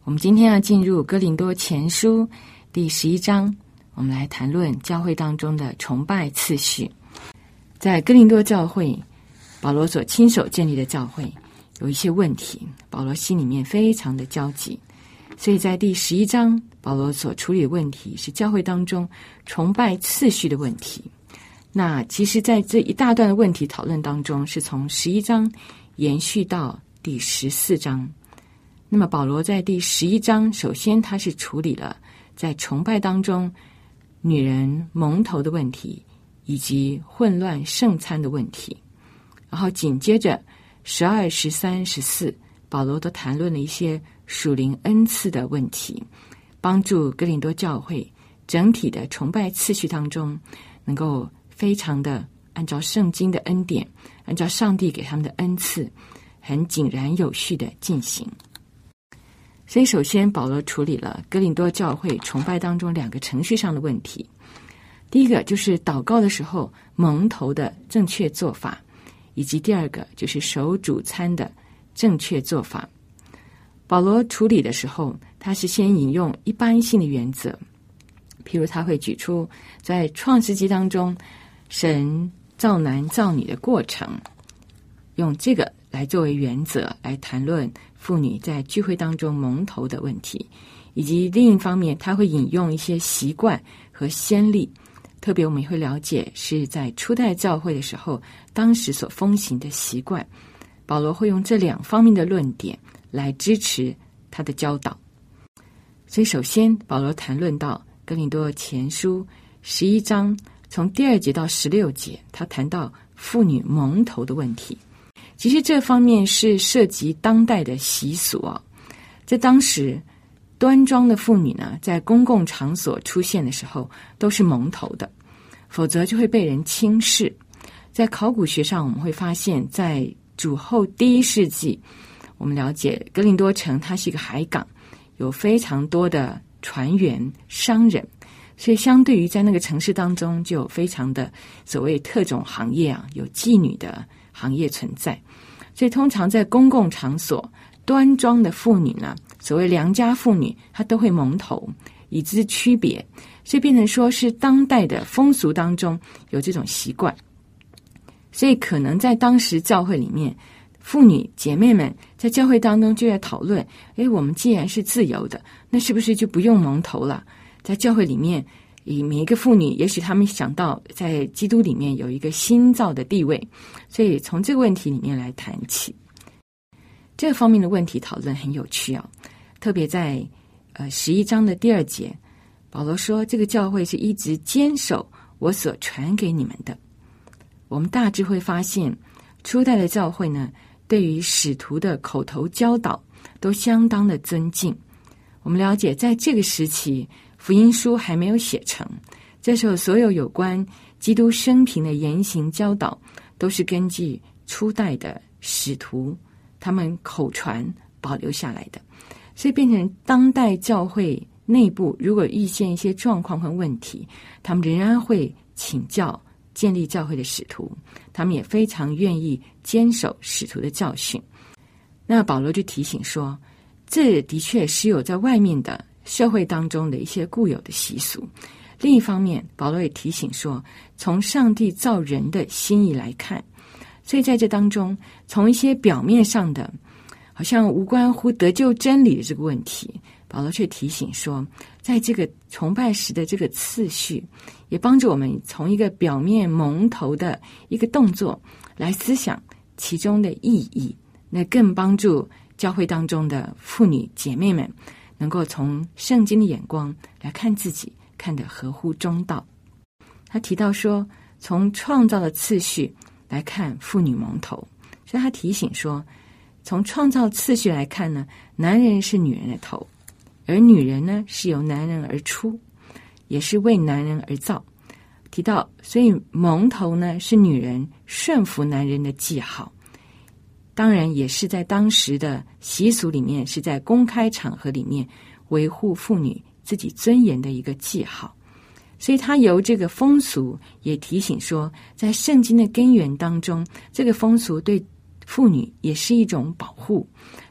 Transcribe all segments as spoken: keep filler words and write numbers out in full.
我们今天要进入哥林多前书第十一章，我们来谈论教会当中的崇拜次序。在哥林多教会，保罗所亲手建立的教会有一些问题，保罗心里面非常的焦急，所以在第十一章，保罗所处理的问题是教会当中崇拜次序的问题。那其实在这一大段的问题讨论当中，是从十一章延续到第十四章。那么保罗在第十一章，首先他是处理了在崇拜当中女人蒙头的问题，以及混乱圣餐的问题。然后紧接着十二、十三、十四，保罗都谈论了一些属灵恩赐的问题，帮助哥林多教会整体的崇拜次序当中能够非常的按照圣经的恩典，按照上帝给他们的恩赐，很井然有序的进行。所以首先保罗处理了哥林多教会崇拜当中两个程序上的问题。第一个就是祷告的时候蒙头的正确做法，以及第二个就是守主餐的正确做法。保罗处理的时候，他是先引用一般性的原则，譬如他会举出在创世纪当中神造男造女的过程，用这个来作为原则来谈论妇女在聚会当中蒙头的问题，以及另一方面他会引用一些习惯和先例，特别我们也会了解是在初代教会的时候当时所风行的习惯。保罗会用这两方面的论点来支持他的教导。所以首先保罗谈论到哥林多前书十一章从第二节到十六节，他谈到妇女蒙头的问题。其实这方面是涉及当代的习俗啊，在当时端庄的妇女呢，在公共场所出现的时候都是蒙头的，否则就会被人轻视。在考古学上，我们会发现在主后第一世纪，我们了解哥林多城它是一个海港，有非常多的船员商人，所以相对于在那个城市当中就有非常的所谓特种行业啊，有妓女的行业存在。所以通常在公共场所端庄的妇女呢，所谓良家妇女，她都会蒙头以资区别，所以变成说是当代的风俗当中有这种习惯。所以可能在当时教会里面，妇女姐妹们在教会当中就在讨论，诶，我们既然是自由的，那是不是就不用蒙头了？在教会里面，以每一个妇女，也许他们想到在基督里面有一个新造的地位，所以从这个问题里面来谈起。这方面的问题讨论很有趣啊，特别在呃十一章的第二节，保罗说这个教会是一直坚守我所传给你们的。我们大致会发现，初代的教会呢，对于使徒的口头教导都相当的尊敬。我们了解，在这个时期，福音书还没有写成，这时候所有有关基督生平的言行教导，都是根据初代的使徒他们口传保留下来的。所以变成当代教会内部如果遇见一些状况和问题，他们仍然会请教建立教会的使徒，他们也非常愿意坚守使徒的教训。那保罗就提醒说，这的确是有在外面的社会当中的一些固有的习俗。另一方面，保罗也提醒说，从上帝造人的心意来看，所以在这当中，从一些表面上的好像无关乎得救真理的这个问题，保罗却提醒说，在这个崇拜时的这个次序，也帮助我们从一个表面蒙头的一个动作来思想其中的意义，那更帮助教会当中的妇女姐妹们能够从圣经的眼光来看自己，看得合乎中道。他提到说，从创造的次序来看妇女蒙头，所以他提醒说，从创造次序来看呢，男人是女人的头，而女人呢是由男人而出，也是为男人而造。提到，所以蒙头呢是女人顺服男人的记号，当然也是在当时的习俗里面，是在公开场合里面维护妇女自己尊严的一个记号。所以他由这个风俗也提醒说，在圣经的根源当中，这个风俗对妇女也是一种保护，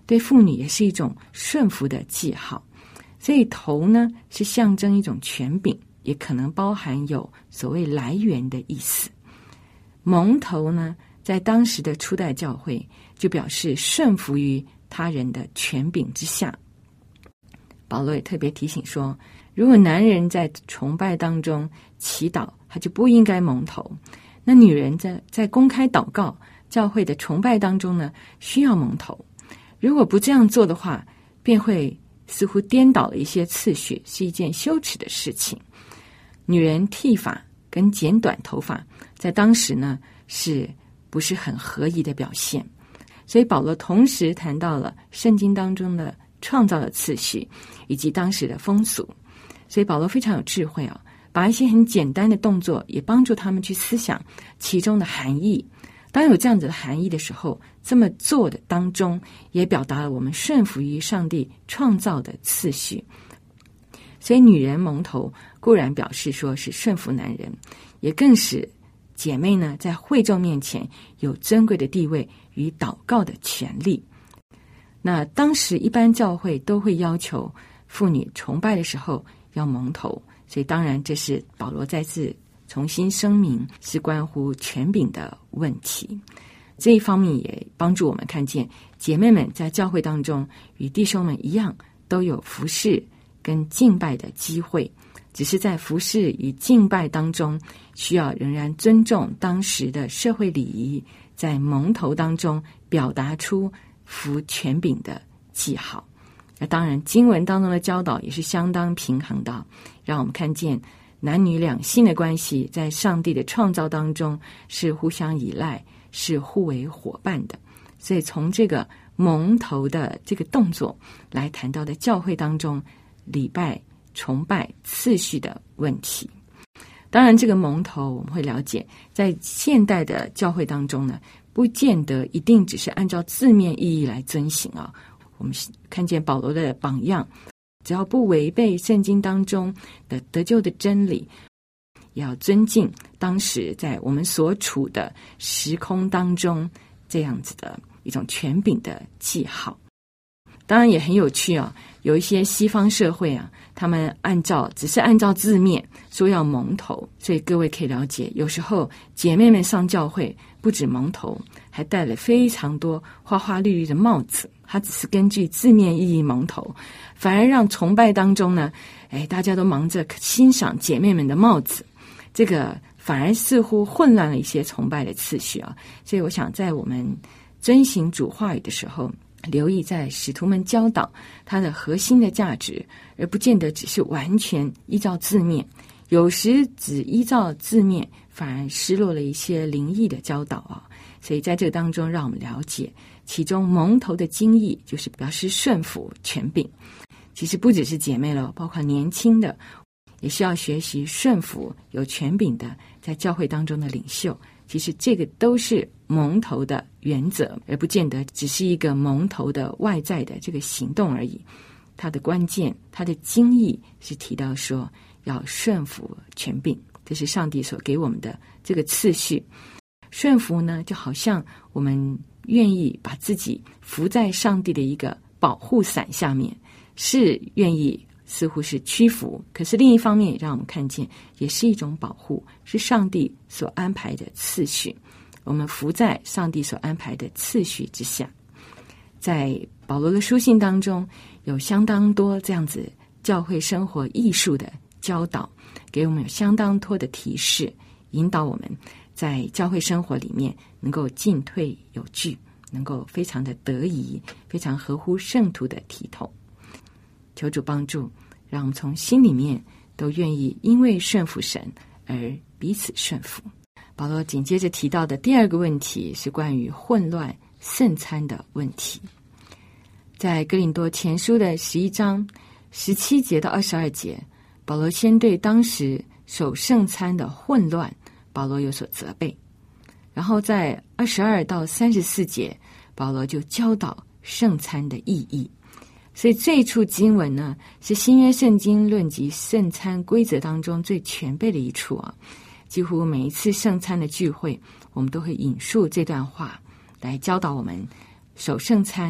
对妇女也是一种顺服的记号。所以头呢是象征一种权柄，也可能包含有所谓来源的意思。蒙头呢，在当时的初代教会就表示顺服于他人的权柄之下。保罗也特别提醒说，如果男人在崇拜当中祈祷，他就不应该蒙头。那女人在在公开祷告教会的崇拜当中呢，需要蒙头。如果不这样做的话，便会似乎颠倒了一些次序，是一件羞耻的事情。女人剃发跟剪短头发在当时呢是不是很合宜的表现。所以保罗同时谈到了圣经当中的创造的次序以及当时的风俗。所以保罗非常有智慧啊，把一些很简单的动作也帮助他们去思想其中的含义。当有这样子的含义的时候，这么做的当中也表达了我们顺服于上帝创造的次序。所以女人蒙头固然表示说是顺服男人，也更使姐妹呢在会众面前有尊贵的地位与祷告的权利。那当时一般教会都会要求妇女崇拜的时候要蒙头，所以当然这是保罗再次重新声明是关乎权柄的问题。这一方面也帮助我们看见姐妹们在教会当中与弟兄们一样都有服侍跟敬拜的机会，只是在服侍与敬拜当中需要仍然尊重当时的社会礼仪，在蒙头当中表达出服权柄的记号。那当然经文当中的教导也是相当平衡的，让我们看见男女两性的关系在上帝的创造当中是互相依赖，是互为伙伴的。所以从这个蒙头的这个动作来谈到的教会当中礼拜崇拜次序的问题。当然这个蒙头我们会了解，在现代的教会当中呢，不见得一定只是按照字面意义来遵行啊。我们看见保罗的榜样，只要不违背圣经当中的得救的真理，也要尊敬当时在我们所处的时空当中这样子的一种权柄的记号。当然也很有趣啊，有一些西方社会啊，他们按照只是按照字面说要蒙头，所以各位可以了解，有时候姐妹们上教会不止蒙头，还戴了非常多花花绿绿的帽子。他只是根据字面意义蒙头，反而让崇拜当中呢，哎，大家都忙着欣赏姐妹们的帽子，这个反而似乎混乱了一些崇拜的次序啊。所以我想在我们遵行主话语的时候，留意在使徒们教导它的核心的价值，而不见得只是完全依照字面，有时只依照字面反而失落了一些灵意的教导啊。所以在这个当中让我们了解其中蒙头的精义，就是表示顺服权柄。其实不只是姐妹了，包括年轻的也需要学习顺服有权柄的在教会当中的领袖。其实这个都是蒙头的原则，而不见得只是一个蒙头的外在的这个行动而已。它的关键，它的精义是提到说要顺服权柄，这是上帝所给我们的这个次序。顺服呢，就好像我们愿意把自己伏在上帝的一个保护伞下面，是愿意似乎是屈服，可是另一方面也让我们看见也是一种保护，是上帝所安排的次序。我们伏在上帝所安排的次序之下。在保罗的书信当中有相当多这样子教会生活艺术的教导，给我们有相当多的提示，引导我们在教会生活里面能够进退有据，能够非常的得宜，非常合乎圣徒的体统。求主帮助，让我们从心里面都愿意因为顺服神而彼此顺服。保罗紧接着提到的第二个问题是关于混乱圣餐的问题。在哥林多前书的十一章十七节到二十二节，保罗先对当时守圣餐的混乱保罗有所责备，然后在二十二到三十四节保罗就教导圣餐的意义。所以这一处经文呢，是新约圣经论及圣餐规则当中最全备的一处啊。几乎每一次圣餐的聚会，我们都会引述这段话来教导我们守圣餐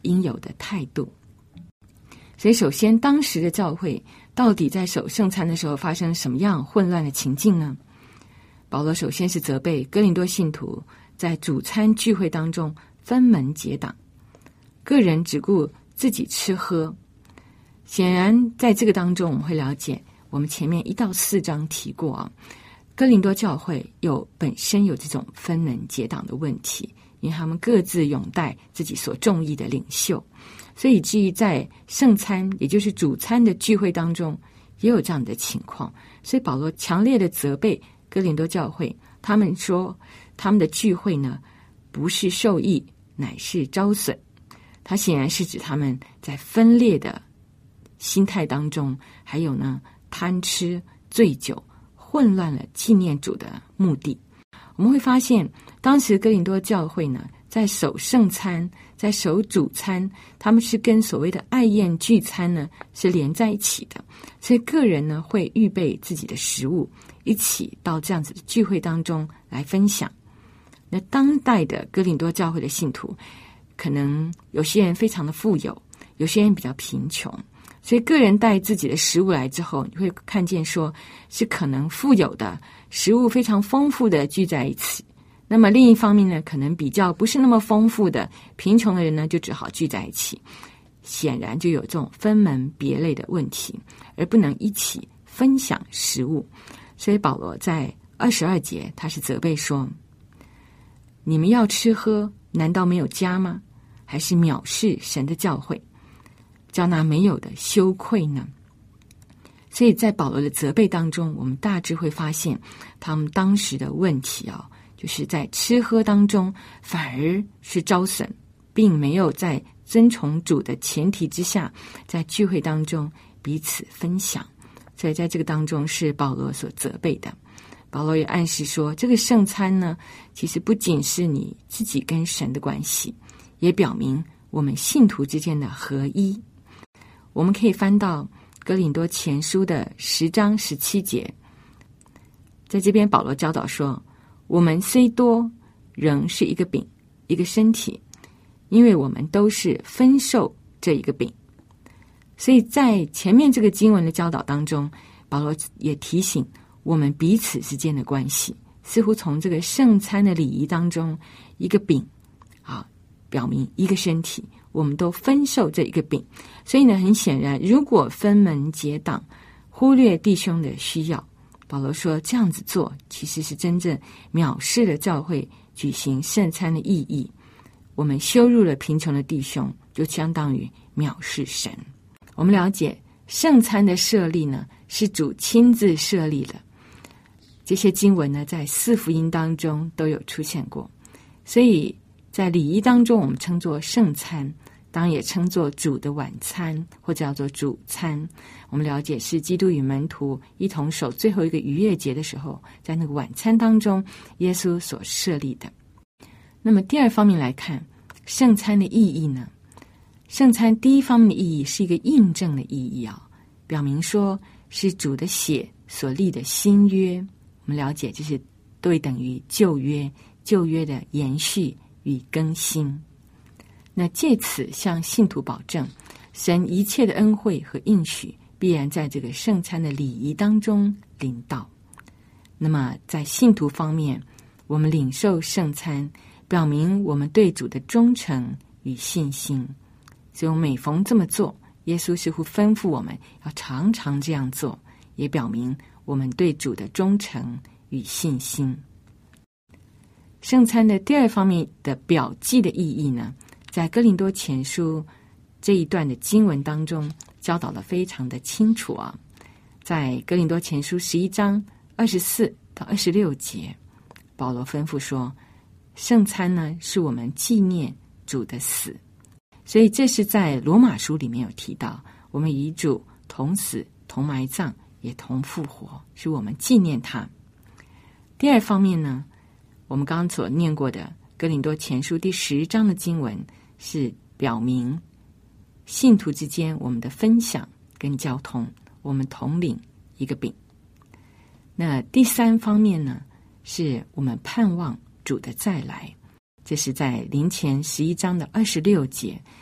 应有的态度。所以首先当时的教会到底在守圣餐的时候发生什么样混乱的情境呢？保罗首先是责备哥林多信徒在主餐聚会当中分门结党，个人只顾自己吃喝。显然在这个当中我们会了解，我们前面一到四章提过啊，哥林多教会有本身有这种分门结党的问题，因为他们各自拥戴自己所中意的领袖，所以至于在圣餐也就是主餐的聚会当中也有这样的情况。所以保罗强烈的责备哥林多教会，他们说他们的聚会呢不是受益，乃是招损。他显然是指他们在分裂的心态当中，还有呢贪吃醉酒，混乱了纪念主的目的。我们会发现当时哥林多教会呢在守圣餐，在守主餐，他们是跟所谓的爱宴聚餐呢是连在一起的，所以个人呢会预备自己的食物，一起到这样子的聚会当中来分享。那当代的哥林多教会的信徒，可能有些人非常的富有，有些人比较贫穷，所以个人带自己的食物来之后，你会看见说是可能富有的食物非常丰富的聚在一起，那么另一方面呢，可能比较不是那么丰富的贫穷的人呢，就只好聚在一起，显然就有这种分门别类的问题，而不能一起分享食物。所以保罗在二十二节他是责备说，你们要吃喝，难道没有家吗？还是藐视神的教会，叫那没有的羞愧呢？所以在保罗的责备当中，我们大致会发现他们当时的问题啊，就是在吃喝当中反而是招损，并没有在尊崇主的前提之下，在聚会当中彼此分享。所以在这个当中是保罗所责备的。保罗也暗示说，这个圣餐呢，其实不仅是你自己跟神的关系，也表明我们信徒之间的合一。我们可以翻到哥林多前书的十章十七节，在这边保罗教导说，我们虽多，仍是一个饼，一个身体，因为我们都是分受这一个饼。所以在前面这个经文的教导当中，保罗也提醒我们彼此之间的关系，似乎从这个圣餐的礼仪当中，一个饼啊，表明一个身体，我们都分受这一个饼。所以呢，很显然，如果分门结党，忽略弟兄的需要，保罗说这样子做其实是真正藐视了教会举行圣餐的意义。我们羞辱了贫穷的弟兄，就相当于藐视神。我们了解圣餐的设立呢，是主亲自设立的。这些经文呢，在四福音当中都有出现过，所以在礼仪当中我们称作圣餐，当然也称作主的晚餐，或者叫做主餐。我们了解是基督与门徒一同守最后一个逾越节的时候，在那个晚餐当中耶稣所设立的。那么第二方面来看圣餐的意义呢，圣餐第一方面的意义是一个印证的意义啊，表明说是主的血所立的新约。我们了解这是对等于旧约，旧约的延续与更新。那借此向信徒保证，神一切的恩惠和应许必然在这个圣餐的礼仪当中临到。那么在信徒方面，我们领受圣餐，表明我们对主的忠诚与信心。所以我们每逢这么做，耶稣似乎吩咐我们要常常这样做，也表明我们对主的忠诚与信心。圣餐的第二方面的表记的意义呢，在哥林多前书这一段的经文当中教导得非常的清楚啊。在哥林多前书十一章二十四到二十六节，保罗吩咐说，圣餐呢是我们纪念主的死。所以这是在罗马书里面有提到，我们与主同死同埋葬也同复活，是我们纪念他。第二方面呢，我们刚刚所念过的哥林多前书第十章的经文，是表明信徒之间我们的分享跟交通，我们同领一个饼。那第三方面呢，是我们盼望主的再来，这是在林前十一章的二十六节，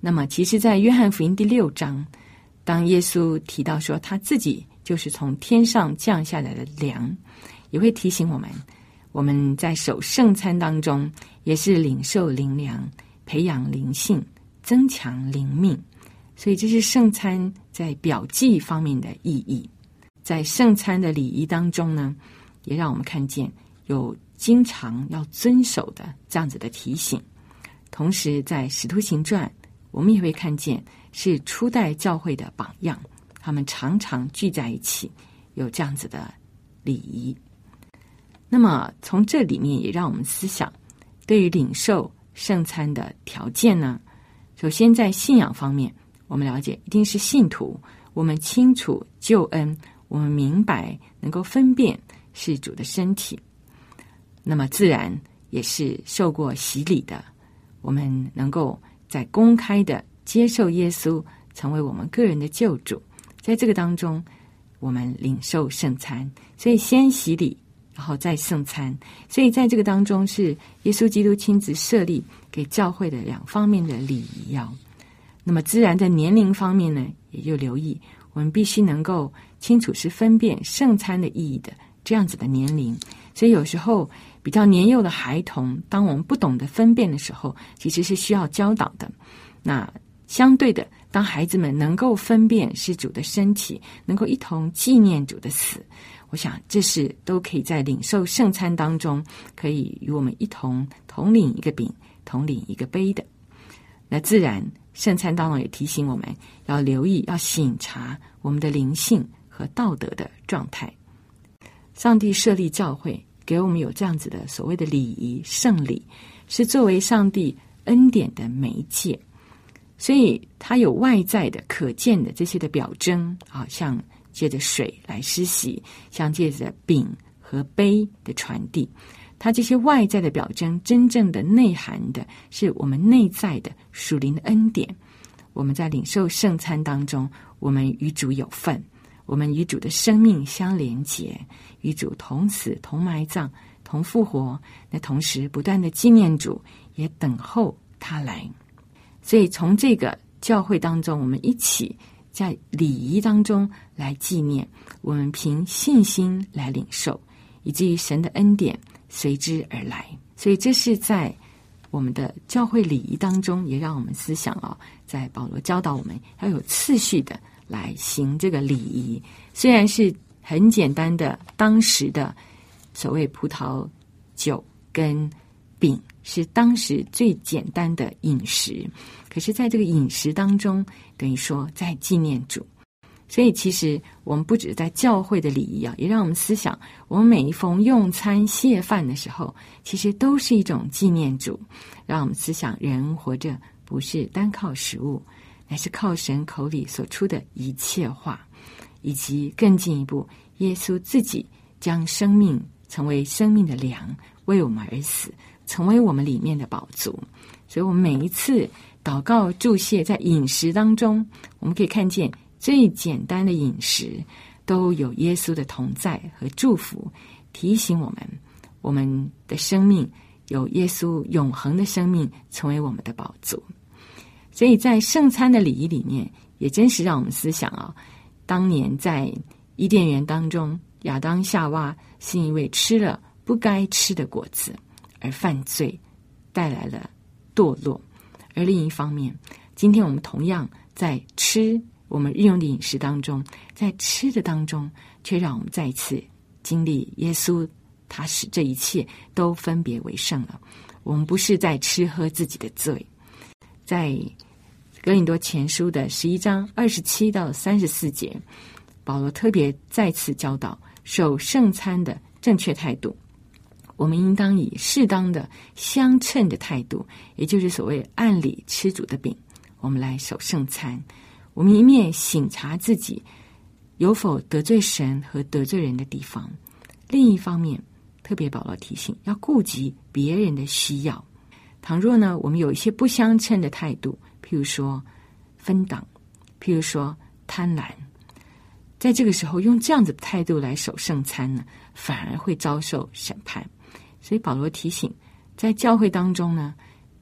那么其实在约翰福音第六章，当耶稣提到说他自己就是从天上降下来的粮，也会提醒我们，我们在守圣餐当中也是领受灵粮，培养灵性，增强灵命。所以这是圣餐在表记方面的意义。在圣餐的礼仪当中呢，也让我们看见有经常要遵守的这样子的提醒。同时在使徒行传，我们也会看见是初代教会的榜样，他们常常聚在一起，有这样子的礼仪。那么从这里面也让我们思想，对于领受圣餐的条件呢，首先在信仰方面，我们了解一定是信徒，我们清楚救恩，我们明白能够分辨是主的身体，那么自然也是受过洗礼的，我们能够在公开的接受耶稣成为我们个人的救主。在这个当中，我们领受圣餐，所以先洗礼然后再圣餐，所以在这个当中是耶稣基督亲自设立给教会的两方面的礼仪要。那么自然在年龄方面呢，也就留意我们必须能够清楚是分辨圣餐的意义的这样子的年龄。所以有时候比较年幼的孩童，当我们不懂得分辨的时候，其实是需要教导的。那相对的，当孩子们能够分辨是主的身体，能够一同纪念主的死，我想这是都可以在领受圣餐当中可以与我们一同同领一个饼，同领一个杯的。那自然圣餐当中也提醒我们要留意，要省察我们的灵性和道德的状态。上帝设立教会，给我们有这样子的所谓的礼仪圣礼，是作为上帝恩典的媒介，所以它有外在的可见的这些的表征啊，像借着水来施洗，像借着饼和杯的传递，它这些外在的表征真正的内涵的是我们内在的属灵的恩典。我们在领受圣餐当中，我们与主有份，我们与主的生命相连结，与主同死同埋葬同复活，那同时不断的纪念主，也等候他来。所以从这个教会当中，我们一起在礼仪当中来纪念，我们凭信心来领受，以至于神的恩典随之而来。所以这是在我们的教会礼仪当中，也让我们思想哦，在保罗教导我们要有次序的来行这个礼仪。虽然是很简单的，当时的所谓葡萄酒跟饼是当时最简单的饮食，可是在这个饮食当中，等于说在纪念主。所以其实我们不只在教会的礼仪啊，也让我们思想，我们每一逢用餐谢饭的时候，其实都是一种纪念主。让我们思想，人活着不是单靠食物，乃是靠神口里所出的一切话，以及更进一步，耶稣自己将生命成为生命的粮，为我们而死，成为我们里面的宝足。所以我们每一次祷告祝谢在饮食当中，我们可以看见最简单的饮食都有耶稣的同在和祝福，提醒我们我们的生命有耶稣永恒的生命成为我们的宝足。所以在圣餐的礼仪里面，也真是让我们思想啊，当年在伊甸园当中，亚当夏娃是因为吃了不该吃的果子而犯罪，带来了堕落。而另一方面，今天我们同样在吃我们日用的饮食当中，在吃的当中，却让我们再一次经历耶稣，他使这一切都分别为圣了。我们不是在吃喝自己的罪。在哥林多前书的十一章二十七到三十四节，保罗特别再次教导守圣餐的正确态度。我们应当以适当的相称的态度，也就是所谓按理吃主的饼，我们来守圣餐。我们一面省察自己有否得罪神和得罪人的地方，另一方面特别保罗提醒要顾及别人的需要。倘若呢，我们有一些不相称的态度，譬如说分党，譬如说贪婪，在这个时候用这样子的态度来守圣餐呢，反而会遭受审判。所以保罗提醒，在教会当中呢，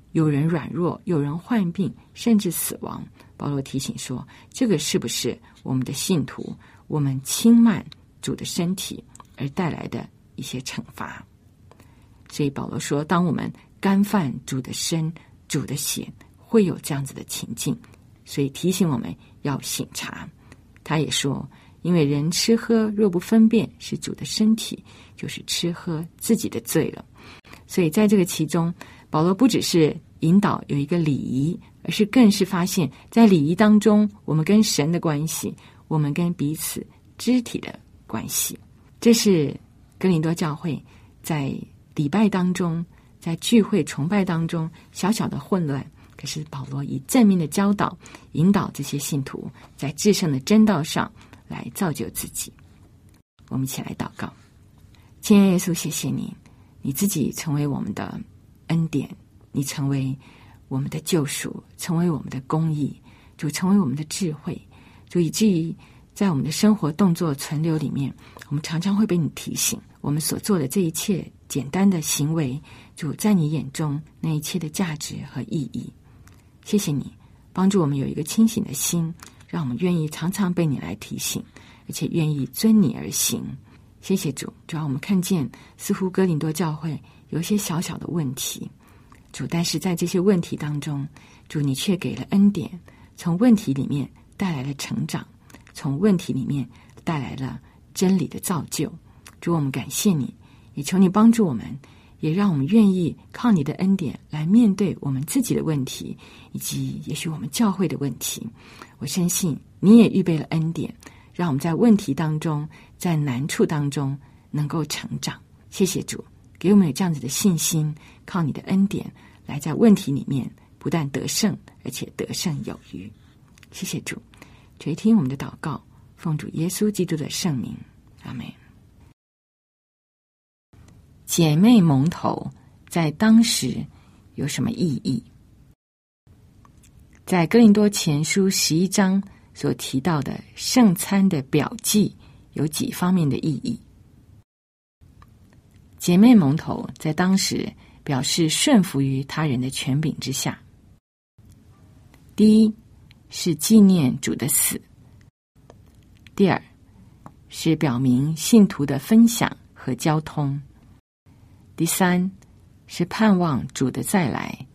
有人软弱，有人患病，甚至死亡。保罗提醒说，这个是不是我们的信徒，我们轻慢主的身体而带来的一些惩罚？所以保罗说，当我们干犯主的身、主的血，会有这样子的情境，所以提醒我们要省察。他也说，因为人吃喝若不分辨是主的身体，就是吃喝自己的罪了。所以在这个其中，保罗不只是引导有一个礼仪，而是更是发现在礼仪当中，我们跟神的关系，我们跟彼此肢体的关系。这是哥林多教会在礼拜当中，在聚会崇拜当中小小的混乱，可是保罗以正面的教导引导这些信徒在至圣的真道上来造就自己。我们一起来祷告。亲爱的耶稣，谢谢你，你自己成为我们的恩典，你成为我们的救赎，成为我们的公义，主成为我们的智慧，主以至于在我们的生活动作存留里面，我们常常会被你提醒，我们所做的这一切简单的行为，主在你眼中那一切的价值和意义。谢谢你帮助我们有一个清醒的心，让我们愿意常常被你来提醒，而且愿意遵你而行。谢谢主，主让我们看见似乎哥林多教会有一些小小的问题，主，但是在这些问题当中，主你却给了恩典，从问题里面带来了成长，从问题里面带来了真理的造就。主，我们感谢你，也求你帮助我们，也让我们愿意靠你的恩典来面对我们自己的问题，以及也许我们教会的问题。我深信你也预备了恩典，让我们在问题当中，在难处当中能够成长。谢谢主，给我们有这样子的信心，靠你的恩典来在问题里面不但得胜，而且得胜有余。谢谢主，垂听我们的祷告，奉主耶稣基督的圣名，阿们。姐妹蒙头在当时有什么意义？在哥林多前书十一章所提到的圣餐的表记有几方面的意义。姐妹蒙头在当时表示顺服于他人的权柄之下。第一是纪念主的死，第二是表明信徒的分享和交通，第三是盼望主的再来，